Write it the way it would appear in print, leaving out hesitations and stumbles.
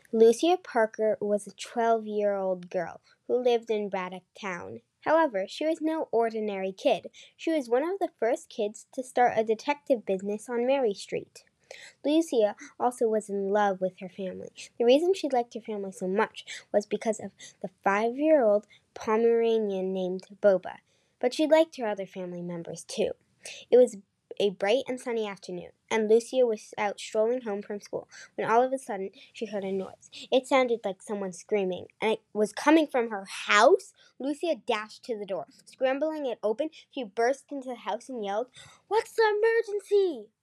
Lucia Parker was a 12-year-old girl who lived in Braddock Town. However, she was no ordinary kid. She was one of the first kids to start a detective business on Mary Street. Lucia also was in love with her family. The reason she liked her family so much was because of the 5-year-old Pomeranian named Boba. But she liked her other family members too. It was a bright and sunny afternoon, and Lucia was out strolling home from school when all of a sudden she heard a noise. It sounded like someone screaming, and it was coming from her house. Lucia dashed to the door. Scrambling it open, she burst into the house and yelled, "What's the emergency?"